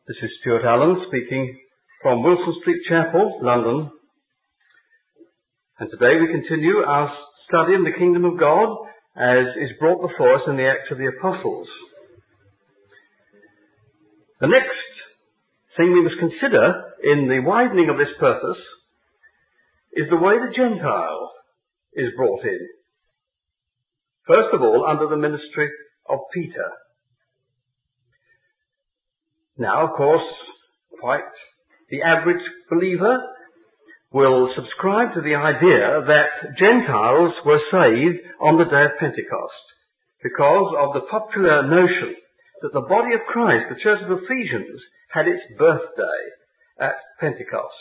This is Stuart Allen speaking from Wilson Street Chapel, London. And today we continue our study in the Kingdom of God as is brought before us in the Acts of the Apostles. The next thing we must consider in the widening of this purpose is the way the Gentile is brought in. First of all, under the ministry of Peter. Now, of course, quite the average believer will subscribe to the idea that Gentiles were saved on the day of Pentecost because of the popular notion that the body of Christ, the Church of Ephesians, had its birthday at Pentecost.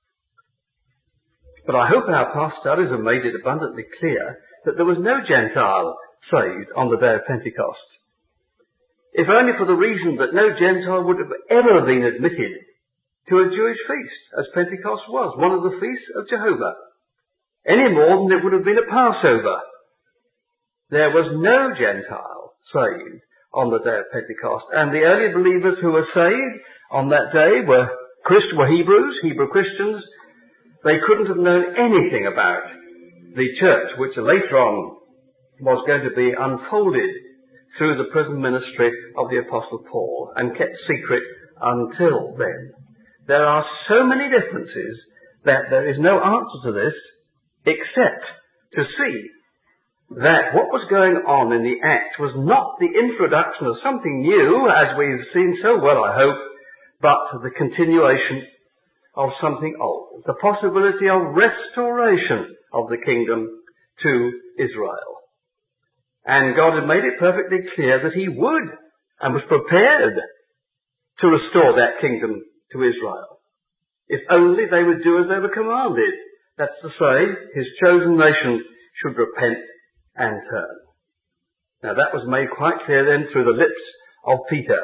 But I hope our past studies have made it abundantly clear that there was no Gentile saved on the day of Pentecost. If only for the reason that no Gentile would have ever been admitted to a Jewish feast, as Pentecost was, one of the feasts of Jehovah, any more than it would have been a Passover. There was no Gentile saved on the day of Pentecost, and the early believers who were saved on that day were Hebrews, Hebrew Christians. They couldn't have known anything about the church, which later on was going to be unfolded through the prison ministry of the Apostle Paul and kept secret until then. There are so many differences that there is no answer to this except to see that what was going on in the Acts was not the introduction of something new, as we've seen so well, I hope, but the continuation of something old, the possibility of restoration of the kingdom to Israel. And God had made it perfectly clear that he would and was prepared to restore that kingdom to Israel, if only they would do as they were commanded. That's to say, his chosen nation should repent and turn. Now that was made quite clear then through the lips of Peter.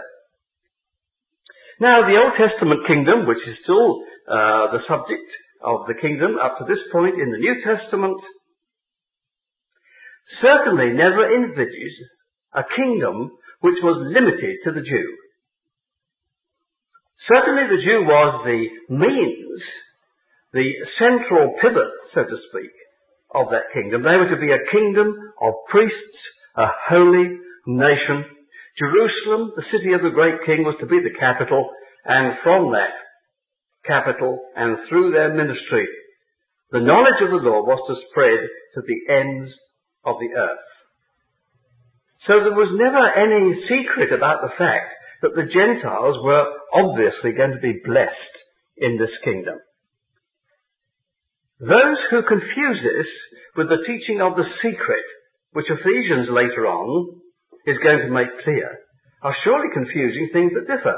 Now the Old Testament kingdom, which is still the subject of the kingdom up to this point in the New Testament, certainly never envisaged a kingdom which was limited to the Jew. Certainly the Jew was the means, the central pivot, so to speak, of that kingdom. They were to be a kingdom of priests, a holy nation. Jerusalem, the city of the great king, was to be the capital, and from that capital and through their ministry, the knowledge of the law was to spread to the ends of the earth. So there was never any secret about the fact that the Gentiles were obviously going to be blessed in this kingdom. Those who confuse this with the teaching of the secret, which Ephesians later on is going to make clear, are surely confusing things that differ.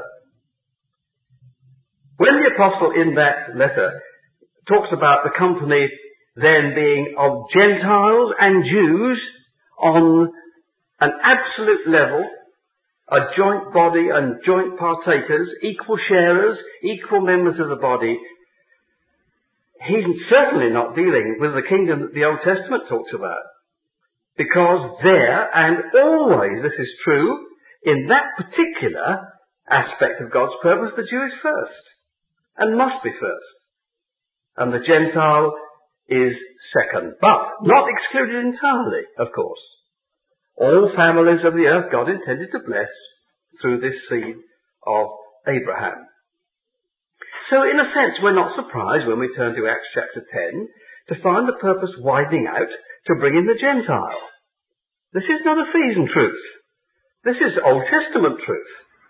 When the apostle in that letter talks about the company then being of Gentiles and Jews on an absolute level, a joint body and joint partakers, equal sharers, equal members of the body, he's certainly not dealing with the kingdom that the Old Testament talks about. Because there, and always this is true, in that particular aspect of God's purpose, the Jew is first, and must be first. And the Gentile is second, but not excluded entirely, of course. All families of the earth God intended to bless through this seed of Abraham. So in a sense, we're not surprised when we turn to Acts chapter 10 to find the purpose widening out to bring in the Gentile. This is not Ephesian truth. This is Old Testament truth.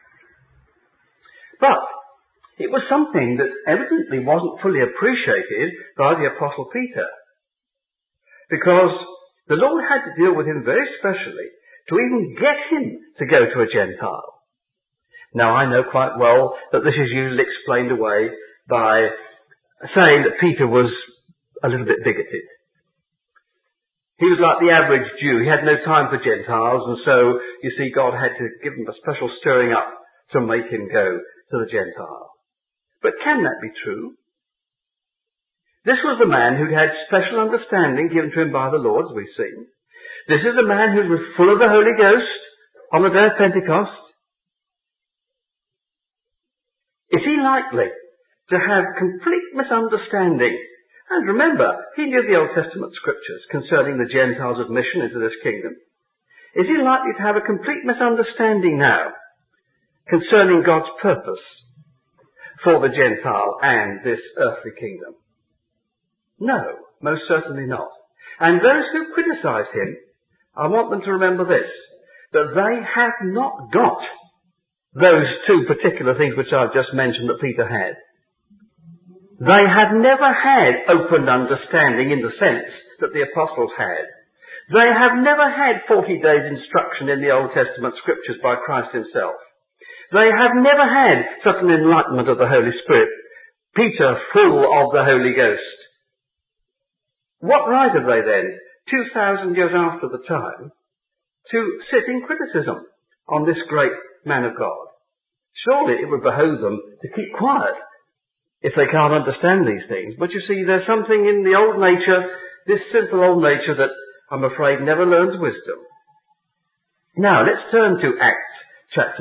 But it was something that evidently wasn't fully appreciated by the Apostle Peter. Because the Lord had to deal with him very specially to even get him to go to a Gentile. Now I know quite well that this is usually explained away by saying that Peter was a little bit bigoted. He was like the average Jew. He had no time for Gentiles, and so, you see, God had to give him a special stirring up to make him go to the Gentile. But can that be true? This was the man who'd had special understanding given to him by the Lord, as we've seen. This is the man who was full of the Holy Ghost on the day of Pentecost. Is he likely to have complete misunderstanding? And remember, he knew the Old Testament scriptures concerning the Gentiles' admission into this kingdom. Is he likely to have a complete misunderstanding now concerning God's purpose for the Gentile and this earthly kingdom? No, most certainly not. And those who criticize him, I want them to remember this, that they have not got those two particular things which I've just mentioned that Peter had. They have never had open understanding in the sense that the apostles had. They have never had 40 days instruction in the Old Testament scriptures by Christ himself. They have never had such an enlightenment of the Holy Spirit. Peter full of the Holy Ghost. What right have they then, 2,000 years after the time, to sit in criticism on this great man of God? Surely it would behoove them to keep quiet if they can't understand these things. But you see, there's something in the old nature, this simple old nature, that I'm afraid never learns wisdom. Now, let's turn to Acts chapter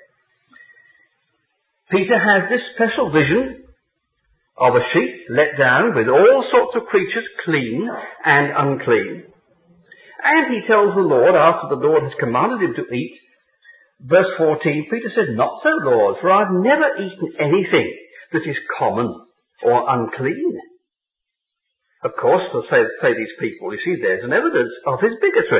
10. Peter has this special vision of a sheep let down with all sorts of creatures, clean and unclean. And he tells the Lord, after the Lord has commanded him to eat, verse 14, Peter said, "Not so, Lord, for I've never eaten anything that is common or unclean." Of course, they'll say these people, you see, there's an evidence of his bigotry.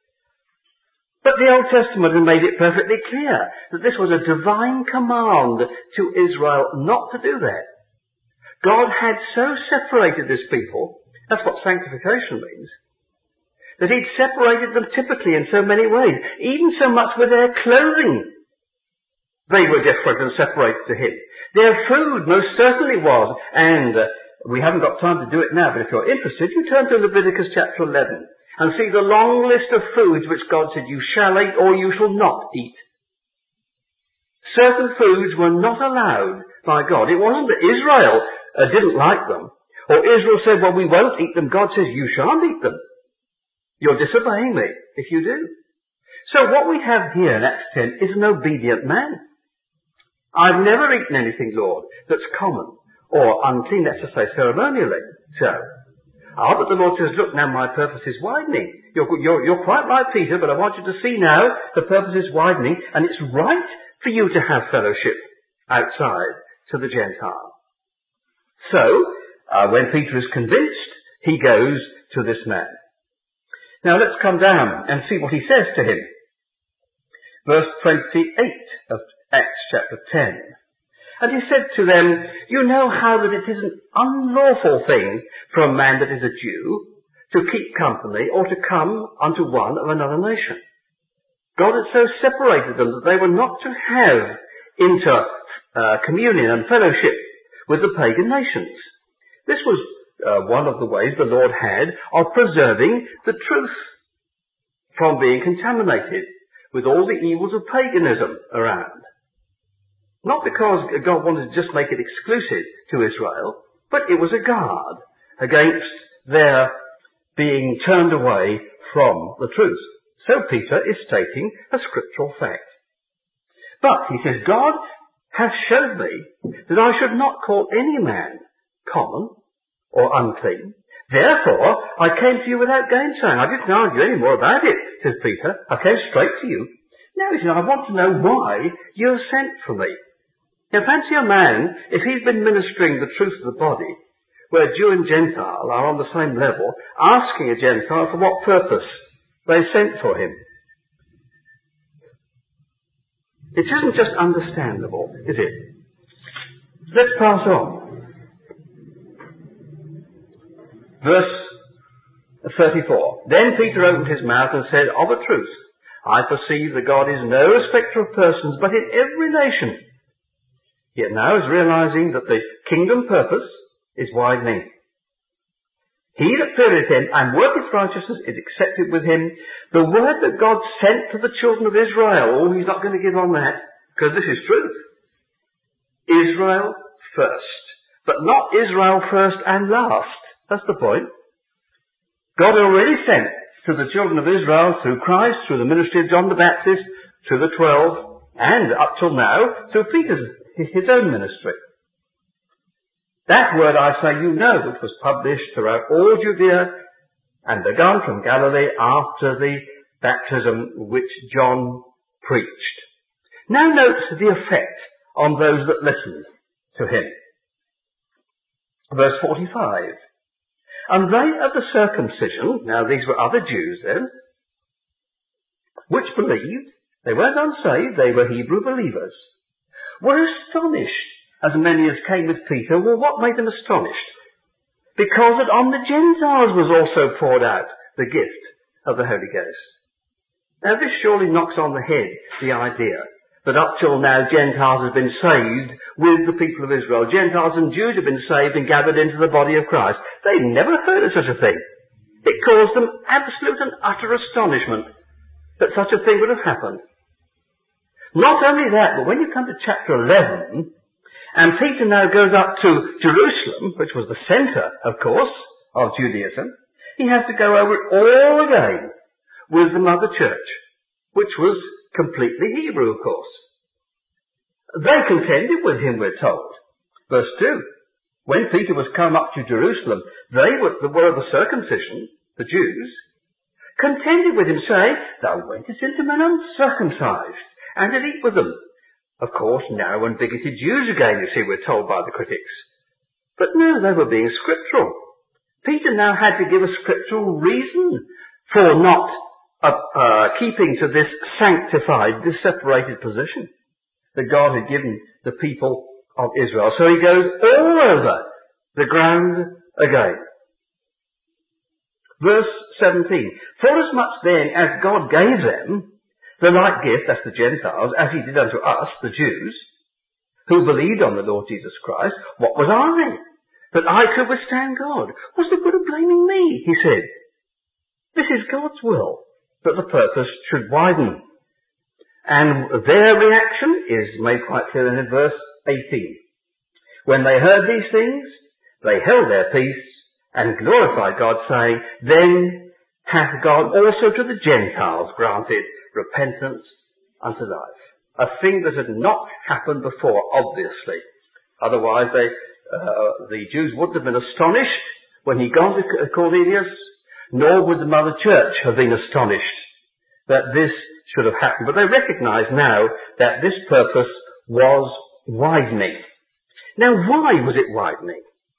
But the Old Testament had made it perfectly clear that this was a divine command to Israel not to do that. God had so separated this people, that's what sanctification means, that he'd separated them typically in so many ways, even so much with their clothing. They were different and separated to him. Their food most certainly was, and we haven't got time to do it now, but if you're interested, you turn to Leviticus chapter 11 and see the long list of foods which God said you shall eat or you shall not eat. Certain foods were not allowed by God. It wasn't that Israel didn't like them, or Israel said, well, we won't eat them. God says, you shan't eat them. You're disobeying me if you do. So what we have here in Acts 10 is an obedient man. I've never eaten anything, Lord, that's common or unclean, let's just say ceremonially. So, but the Lord says, look, now my purpose is widening. You're quite right, Peter, but I want you to see now the purpose is widening, and it's right for you to have fellowship outside to the Gentile. So, when Peter is convinced, he goes to this man. Now let's come down and see what he says to him. Verse 28 of Acts chapter 10. And he said to them, you know how that it is an unlawful thing for a man that is a Jew to keep company or to come unto one of another nation. God had so separated them that they were not to have communion and fellowship with the pagan nations. This was one of the ways the Lord had of preserving the truth from being contaminated with all the evils of paganism around. Not because God wanted to just make it exclusive to Israel, but it was a guard against their being turned away from the truth. So Peter is stating a scriptural fact. But, he says, God hath showed me that I should not call any man common or unclean. Therefore, I came to you without gainsaying. I didn't argue any more about it, says Peter. I came straight to you. Now, he says, I want to know why you have sent for me. Now, fancy a man, if he's been ministering the truth of the body, where Jew and Gentile are on the same level, asking a Gentile for what purpose they sent for him. It isn't just understandable, is it? Let's pass on. Verse 34. Then Peter opened his mouth and said, of a truth, I perceive that God is no respecter of persons, but in every nation. Yet now is realizing that the kingdom purpose is widening. He that feareth him and worketh righteousness is accepted with him. The word that God sent to the children of Israel, he's not going to give on that, because this is truth. Israel first, but not Israel first and last. That's the point. God already sent to the children of Israel through Christ, through the ministry of John the Baptist, to the 12, and up till now, through Peter's his own ministry. That word, I say, you know, which was published throughout all Judea and begun from Galilee after the baptism which John preached. Now note the effect on those that listened to him. Verse 45. And they of the circumcision, now these were other Jews then, which believed, they weren't unsaved, they were Hebrew believers, were astonished, as many as came with Peter. Well, what made them astonished? Because that on the Gentiles was also poured out the gift of the Holy Ghost. Now this surely knocks on the head the idea that up till now Gentiles have been saved with the people of Israel. Gentiles and Jews have been saved and gathered into the body of Christ. They never heard of such a thing. It caused them absolute and utter astonishment that such a thing would have happened. Not only that, but when you come to chapter 11, and Peter now goes up to Jerusalem, which was the centre, of course, of Judaism, he has to go over it all again with the mother church, which was completely Hebrew, of course. They contended with him, we're told. Verse 2. When Peter was come up to Jerusalem, they were of the circumcision, the Jews, contended with him, saying, Thou wentest into men uncircumcised, and did eat with them. Of course, narrow and bigoted Jews again, you see, we're told by the critics. But no, they were being scriptural. Peter now had to give a scriptural reason for not keeping to this sanctified, this separated position that God had given the people of Israel. So he goes all over the ground again. Verse 17. Forasmuch then as God gave them the like gift, that's the Gentiles, as he did unto us, the Jews, who believed on the Lord Jesus Christ, what was I? That I could withstand God. What's the good of blaming me? He said. This is God's will, that the purpose should widen. And their reaction is made quite clear in verse 18. When they heard these things, they held their peace and glorified God, saying, Then hath God also to the Gentiles granted repentance unto life. A thing that had not happened before, obviously. Otherwise, the Jews wouldn't have been astonished when he gone to Cornelius, nor would the mother church have been astonished that this should have happened. But they recognize now that this purpose was widening. Now, why was it widening?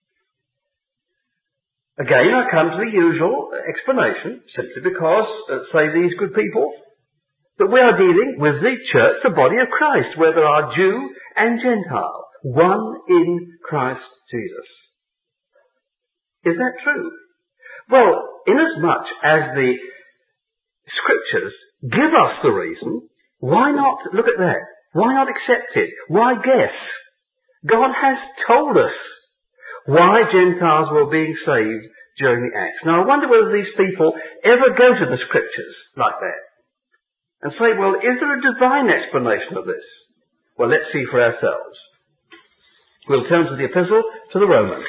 Again, I come to the usual explanation, simply because, say these good people, that we are dealing with the church, the body of Christ, where there are Jew and Gentile, one in Christ Jesus. Is that true? Well, inasmuch as the Scriptures give us the reason, why not look at that? Why not accept it? Why guess? God has told us why Gentiles were being saved during the Acts. Now I wonder whether these people ever go to the Scriptures like that and say, well, is there a divine explanation of this? Well, let's see for ourselves. We'll turn to the epistle to the Romans.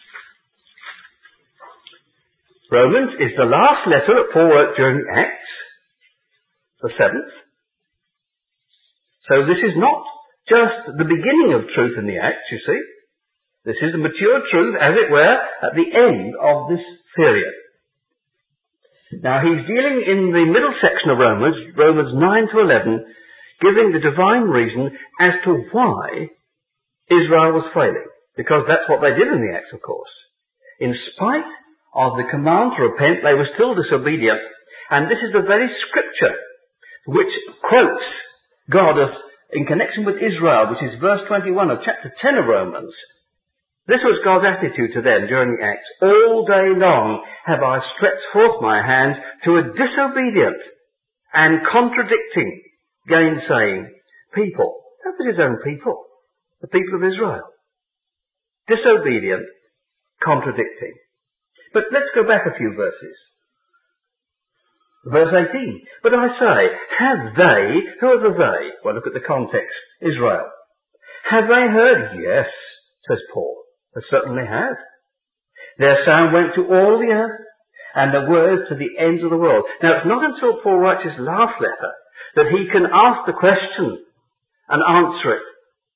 Romans is the last letter that Paul wrote during the Acts, the 7th. So this is not just the beginning of truth in the Acts, you see. This is the mature truth, as it were, at the end of this period. Now he's dealing in the middle section of Romans 9 to 11, giving the divine reason as to why Israel was failing. Because that's what they did in the Acts, of course. In spite of the command to repent, they were still disobedient. And this is the very scripture which quotes God in connection with Israel, which is verse 21 of chapter 10 of Romans. This was God's attitude to them during the Acts. All day long have I stretched forth my hand to a disobedient and contradicting, gainsaying people. That was his own people, the people of Israel. Disobedient, contradicting. But let's go back a few verses. Verse 18. But I say, have they, who are the they? Well, look at the context. Israel. Have they heard? Yes, says Paul. They certainly have. Their sound went to all the earth, and the words to the ends of the world. Now, it's not until Paul writes his last letter that he can ask the question and answer it.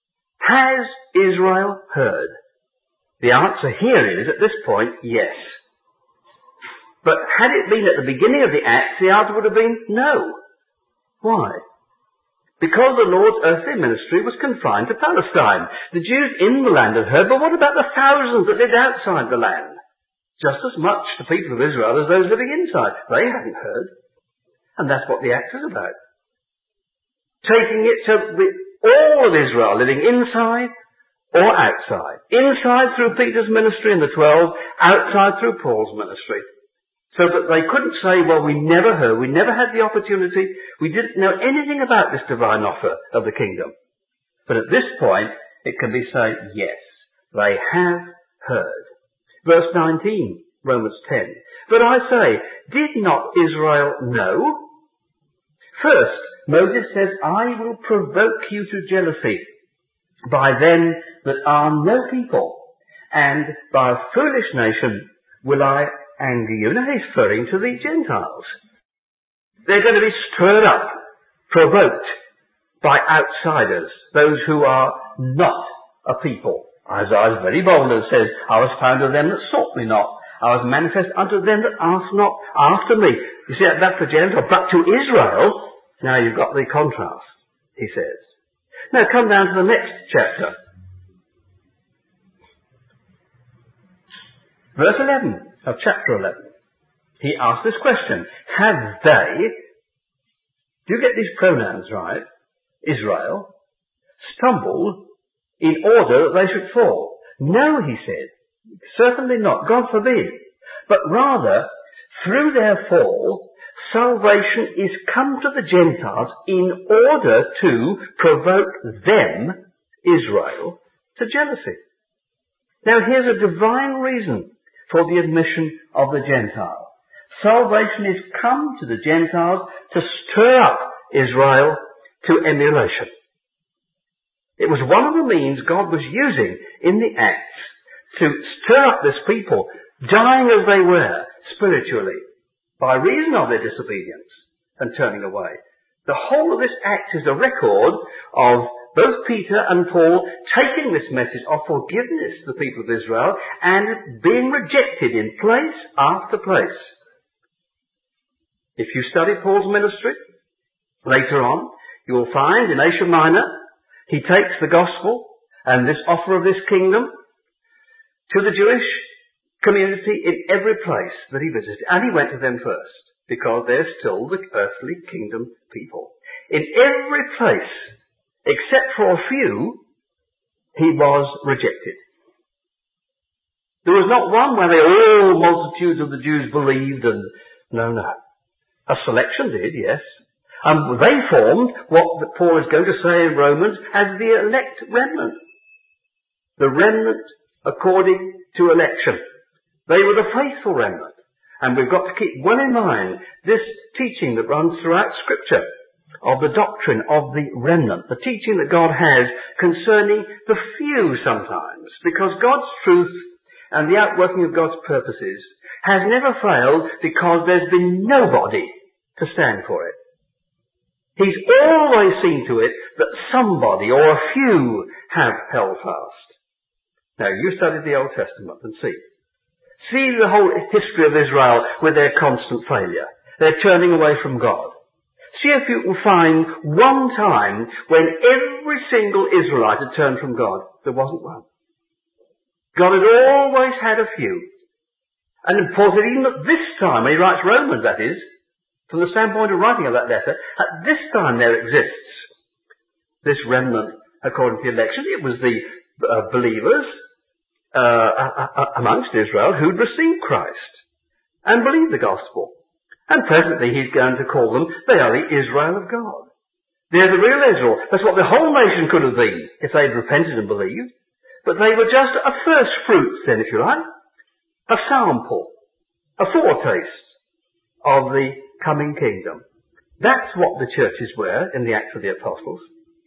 Has Israel heard? The answer here is, at this point, yes. But had it been at the beginning of the Acts, the answer would have been no. Why? Because the Lord's earthly ministry was confined to Palestine. The Jews in the land had heard, but what about the thousands that lived outside the land? Just as much the people of Israel as those living inside. They hadn't heard. And that's what the Acts is about. Taking it to all of Israel, living inside or outside. Inside through Peter's ministry and the 12, outside through Paul's ministry. So that they couldn't say, well, we never heard, we never had the opportunity, we didn't know anything about this divine offer of the kingdom. But at this point, it can be said, yes, they have heard. Verse 19, Romans 10. But I say, did not Israel know? First, Moses says, I will provoke you to jealousy by them that are no people, and by a foolish nation will I anger you. Now he's referring to the Gentiles. They're going to be stirred up, provoked by outsiders, those who are not a people. Isaiah is very bold and says, I was found of them that sought me not. I was manifest unto them that asked not after me. You see, that's the Gentile. But to Israel, now you've got the contrast, he says. Now come down to the next chapter. Verse 11 of chapter 11. He asks this question. Have they, do you get these pronouns right, Israel, stumbled in order that they should fall? No, he said. Certainly not. God forbid. But rather, through their fall, salvation is come to the Gentiles in order to provoke them, Israel, to jealousy. Now here's a divine reason for the admission of the Gentile. Salvation is come to the Gentiles to stir up Israel to emulation. It was one of the means God was using in the Acts to stir up this people, dying as they were spiritually, by reason of their disobedience and turning away. The whole of this Act is a record of both Peter and Paul taking this message of forgiveness to the people of Israel and being rejected in place after place. If you study Paul's ministry later on, you will find in Asia Minor, he takes the gospel and this offer of this kingdom to the Jewish community in every place that he visited. And he went to them first, because they're still the earthly kingdom people. In every place, except for a few, he was rejected. There was not one where all multitudes of the Jews believed and no. A selection did, yes. And they formed what Paul is going to say in Romans as the elect remnant. The remnant according to election. They were the faithful remnant. And we've got to keep well in mind this teaching that runs throughout Scripture of the doctrine of the remnant, the teaching that God has concerning the few sometimes, because God's truth and the outworking of God's purposes has never failed because there's been nobody to stand for it. He's always seen to it that somebody or a few have held fast. Now, you study the Old Testament and see. See the whole history of Israel with their constant failure, their turning away from God. See if you can find one time when every single Israelite had turned from God. There wasn't one. God had always had a few. And Paul said, even at this time, when he writes Romans, that is, from the standpoint of writing of that letter, at this time there exists this remnant according to the election. It was the believers amongst Israel who'd received Christ and believed the gospel. And presently he's going to call them, they are the Israel of God. They're the real Israel. That's what the whole nation could have been if they'd repented and believed. But they were just a first fruits then, if you like. A sample. A foretaste of the coming kingdom. That's what the churches were in the Acts of the Apostles.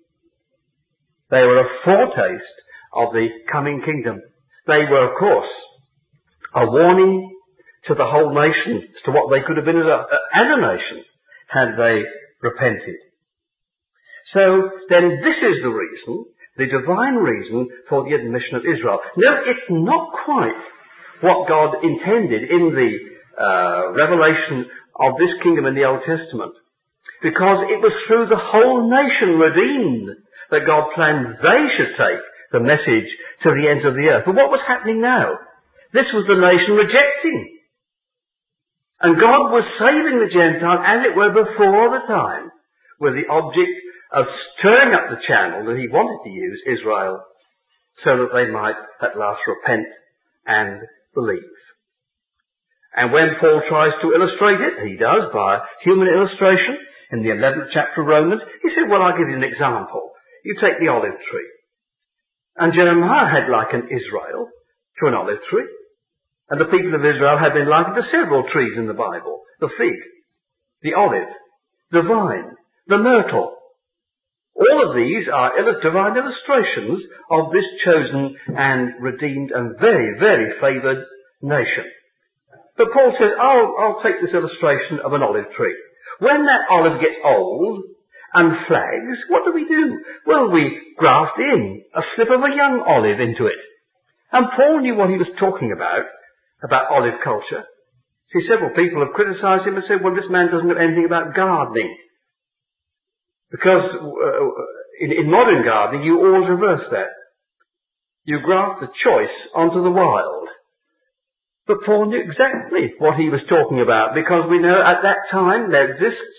They were a foretaste of the coming kingdom. They were, of course, a warning to the whole nation as to what they could have been as a nation had they repented. So then this is the reason the divine reason for the admission of Israel. No, it's not quite what God intended in the revelation of this kingdom in the Old Testament, because it was through the whole nation redeemed that God planned they should take the message to the ends of the earth. But what was happening now? This was the nation rejecting. And God was saving the Gentile, as it were, before the time, with the object of stirring up the channel that he wanted to use, Israel, so that they might at last repent and believe. And when Paul tries to illustrate it, he does by human illustration, in the 11th chapter of Romans, he said, well, I'll give you an example. You take the olive tree. And Jeremiah had likened Israel to an olive tree. And the people of Israel had been likened to several trees in the Bible. The fig, the olive, the vine, the myrtle. All of these are divine illustrations of this chosen and redeemed and very, very favoured nation. But Paul says, I'll take this illustration of an olive tree. When that olive gets old and flags, what do? Well, we graft in a slip of a young olive into it. And Paul knew what he was talking about olive culture. See, several people have criticised him and said, well, this man doesn't know anything about gardening. Because in modern gardening, you always reverse that. You graft the choice onto the wild. But Paul knew exactly what he was talking about, because we know at that time there exists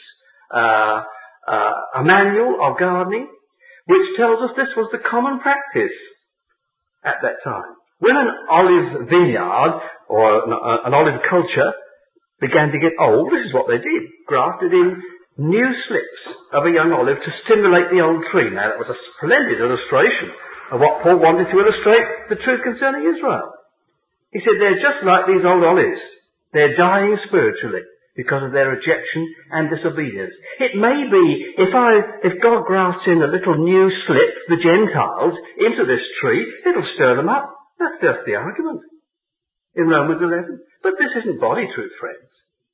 a manual of gardening which tells us this was the common practice at that time. When an olive vineyard or an olive culture began to get old, this is what they did. Grafted in new slips of a young olive to stimulate the old tree. Now that was a splendid illustration of what Paul wanted to illustrate the truth concerning Israel. He said they're just like these old olives. They're dying spiritually because of their rejection and disobedience. It may be, if God grafts in a little new slip, the Gentiles, into this tree, it'll stir them up. That's just the argument in Romans 11. But this isn't body truth, friends.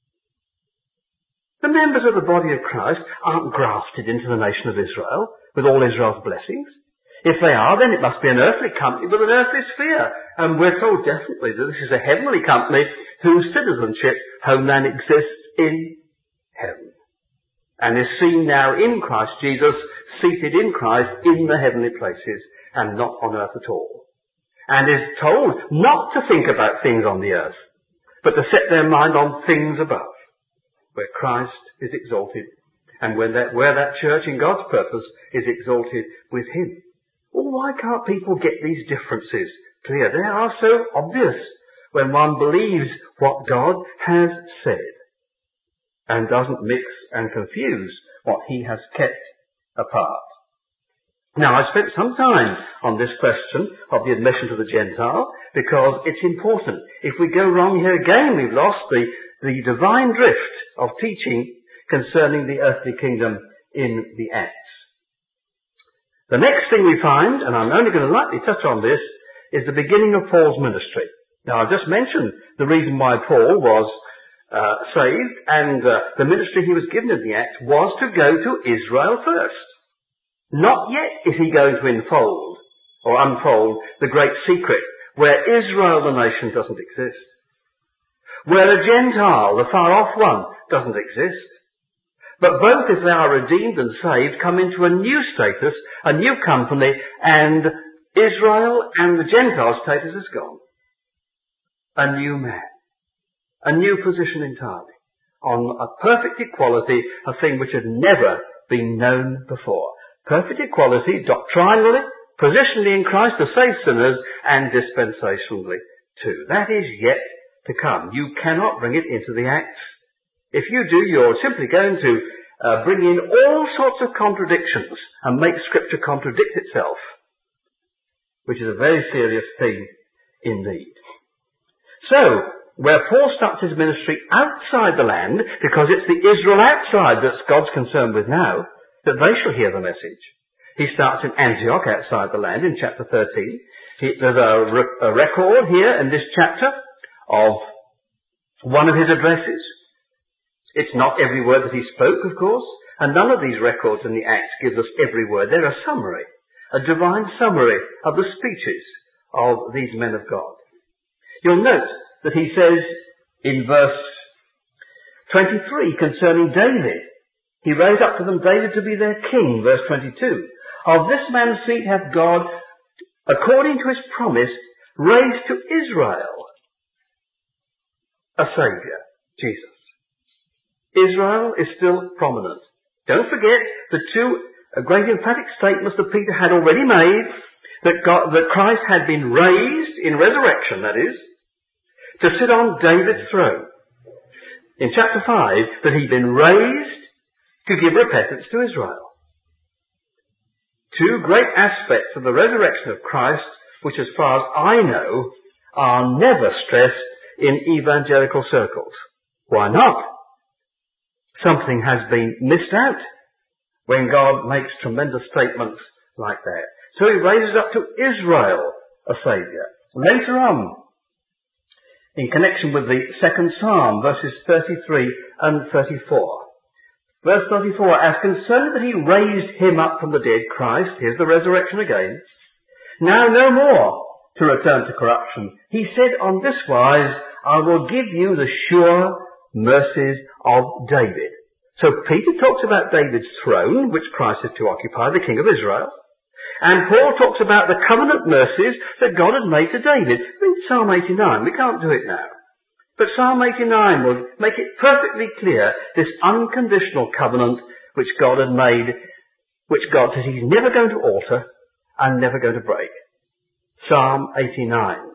The members of the body of Christ aren't grafted into the nation of Israel with all Israel's blessings. If they are, then it must be an earthly company with an earthly sphere. And we're told definitely that this is a heavenly company whose citizenship, homeland, exists in heaven. And is seen now in Christ Jesus, seated in Christ in the heavenly places and not on earth at all. And is told not to think about things on the earth, but to set their mind on things above, where Christ is exalted and where that church in God's purpose is exalted with him. Well, why can't people get these differences clear? They are so obvious when one believes what God has said and doesn't mix and confuse what he has kept apart. Now, I spent some time on this question of the admission to the Gentile because it's important. If we go wrong here again, we've lost the divine drift of teaching concerning the earthly kingdom in the Acts. The next thing we find, and I'm only going to lightly touch on this, is the beginning of Paul's ministry. Now, I've just mentioned the reason why Paul was saved, and the ministry he was given in the Acts was to go to Israel first. Not yet is he going to unfold the great secret where Israel, the nation, doesn't exist. Where the Gentile, the far-off one, doesn't exist. But both, if they are redeemed and saved, come into a new status, a new company, and Israel and the Gentile status is gone. A new man. A new position entirely. On a perfect equality, a thing which had never been known before. Perfect equality, doctrinally, positionally in Christ to save sinners, and dispensationally too. That is yet to come. You cannot bring it into the Acts. If you do, you're simply going to bring in all sorts of contradictions and make Scripture contradict itself, which is a very serious thing indeed. So, where Paul starts his ministry outside the land, because it's the Israel outside that God's concerned with now, that they shall hear the message. He starts in Antioch outside the land in chapter 13. There's a record here in this chapter of one of his addresses. It's not every word that he spoke, of course, and none of these records in the Acts gives us every word. They're a summary a divine summary of the speeches of these men of God. You'll note that he says in verse 23 concerning David, he raised up to them David to be their king, verse 22. Of this man's seed hath God, according to his promise, raised to Israel a Saviour, Jesus. Israel is still prominent. Don't forget the two great emphatic statements that Peter had already made, that Christ had been raised in resurrection, that is, to sit on David's throne. In chapter 5, that he'd been raised to give repentance to Israel. Two great aspects of the resurrection of Christ, which as far as I know, are never stressed in evangelical circles. Why not? Something has been missed out when God makes tremendous statements like that. So he raises up to Israel a Saviour. Later on, in connection with the second Psalm, verses 33 and 34. Verse 34, as concerning that he raised him up from the dead, Christ, here's the resurrection again, now no more to return to corruption. He said on this wise, I will give you the sure mercies of David. So Peter talks about David's throne, which Christ is to occupy, the King of Israel. And Paul talks about the covenant mercies that God had made to David. Read Psalm 89. We can't do it now. But Psalm 89 will make it perfectly clear this unconditional covenant which God had made, which God says he's never going to alter and never going to break. Psalm 89.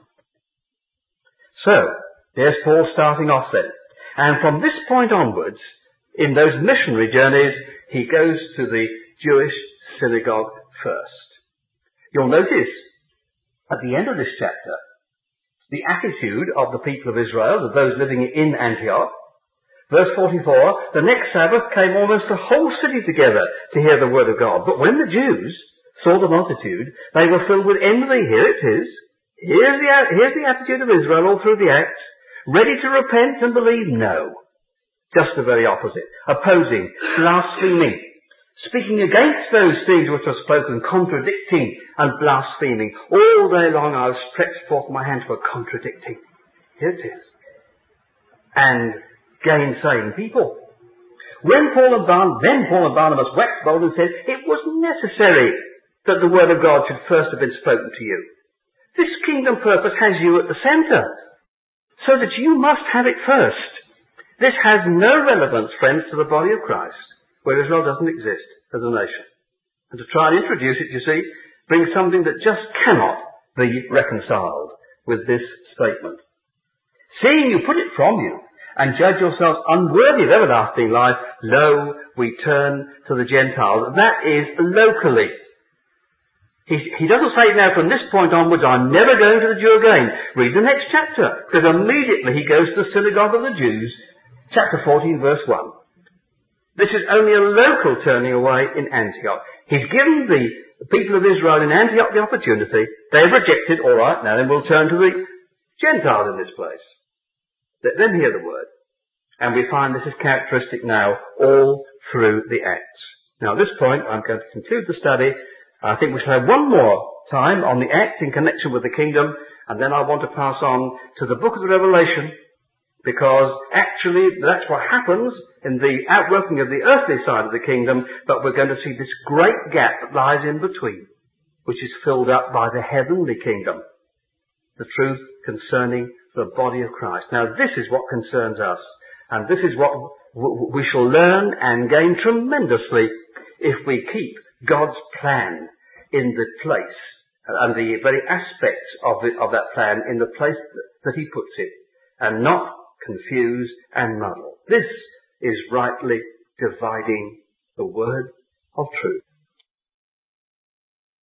So, there's Paul starting off then. And from this point onwards, in those missionary journeys, he goes to the Jewish synagogue first. You'll notice, at the end of this chapter, the attitude of the people of Israel, of those living in Antioch. Verse 44, the next Sabbath came almost the whole city together to hear the word of God. But when the Jews saw the multitude, they were filled with envy. Here it is. Here's the attitude of Israel all through the Acts. Ready to repent and believe? No. Just the very opposite. Opposing, blaspheming, speaking against those things which are spoken, contradicting and blaspheming. All day long I have stretched forth my hand for contradicting. Here it is. And gainsaying people. Then Paul and Barnabas waxed bold and said, it was necessary that the word of God should first have been spoken to you. This kingdom purpose has you at the centre, so that you must have it first. This has no relevance, friends, to the body of Christ, where Israel doesn't exist as a nation. And to try and introduce it, you see, brings something that just cannot be reconciled with this statement. Seeing you put it from you, and judge yourselves unworthy of everlasting life, lo, we turn to the Gentiles. That is locally. He doesn't say now from this point onwards, I'm never going to the Jew again. Read the next chapter, because immediately he goes to the synagogue of the Jews, chapter 14, verse 1. This is only a local turning away in Antioch. He's given the people of Israel in Antioch the opportunity. They've rejected, all right, now then we'll turn to the Gentiles in this place. Let them hear the word. And we find this is characteristic now all through the Acts. Now at this point, I'm going to conclude the study. I think we shall have one more time on the Acts in connection with the kingdom, and then I want to pass on to the book of the Revelation, because actually that's what happens in the outworking of the earthly side of the kingdom, but we're going to see this great gap that lies in between, which is filled up by the heavenly kingdom, the truth concerning the body of Christ. Now this is what concerns us, and this is what we shall learn and gain tremendously if we keep God's plan in the place, and the very aspects of that plan in the place that he puts it, and not confuse and muddle. This is rightly dividing the word of truth.